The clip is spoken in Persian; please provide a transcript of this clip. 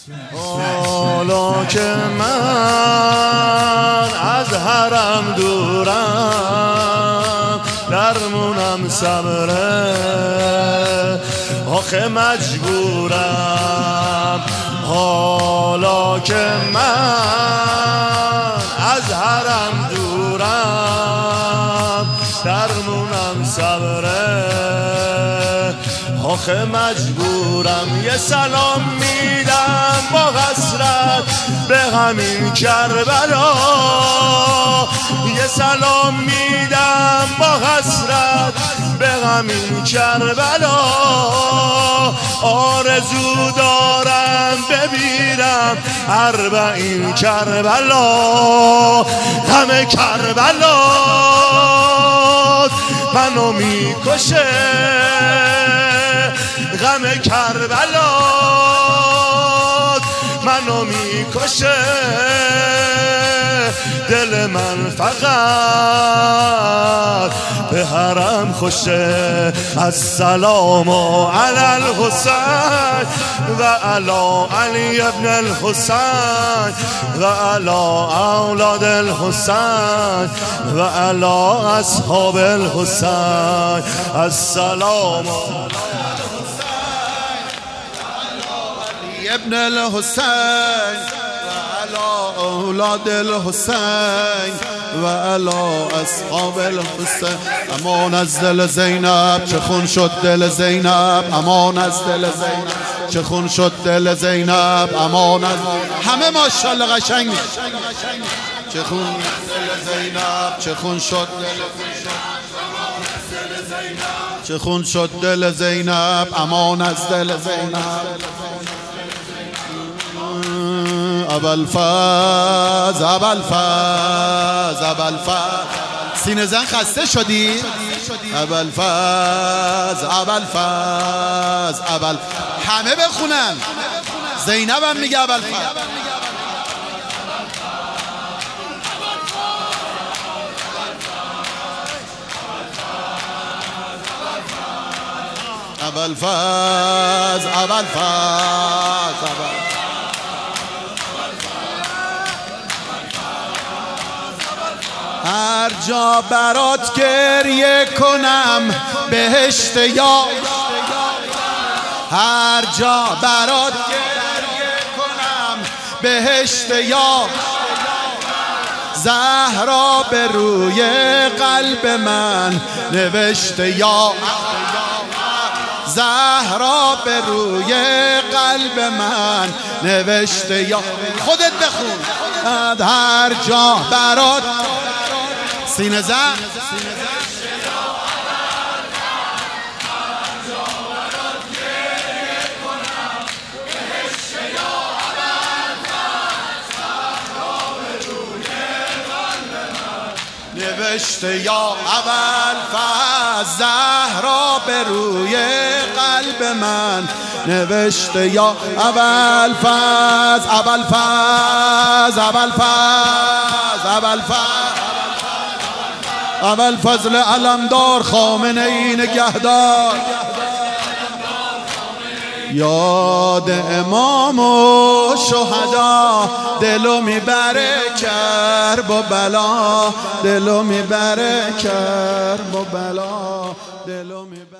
حالا که من از حرم دورم درمونم صبره آخه مجبورم. حالا که من از حرم دورم درمونم صبره آخه مجبورم. یه سلام میدم با حسرت به همین کربلا، یه سلام میدم با حسرت به همین کربلا. آرزو دارم ببینم اربعین کربلا، همه کربلا منو میکشه، غم کربلا منو میکشه. دل من فقط به حرم خوشه. السلام علی الحسین و علی علی ابن الحسین و علی اولاد الحسین و علی اصحاب الحسین. السلام ابن الحسین و علی اولاد الحسین و علی اصحاب الحسین. امان از دل زینب چه خون شد دل زینب، امان از دل زینب چه خون شد دل زینب، امان از همه ماشاءالله قشنگ چه خون دل زینب چه خون شد چه خون شد دل زینب، امان از دل زینب. ابوالفضل ابوالفضل ابوالفضل سینه زن خسته شدی؟ ابوالفضل ابوالفضل ابوالفضل همه بخونن، زینب هم میگه ابوالفضل. ابوالفضل ابوالفضل هر جا برات گریه کنم بهشت یا، هر جا برات گریه کنم بهشت یا، زهرا به روی قلب من نوشته یا، زهرا به روی قلب من نوشته یا. خودت بخون. هر جا برات سینه زن نوشته یا ابوالفضل، زهرا به روی قلب من نوشته یا ابوالفضل ابوالفضل ابوالفضل ابوالفضل ابوالفضل علمدار خامنه ای نگهدار، یاد امام و شهدا دلو میبره کرب و بلا، دلو میبره کرب و بلا، دلو میبره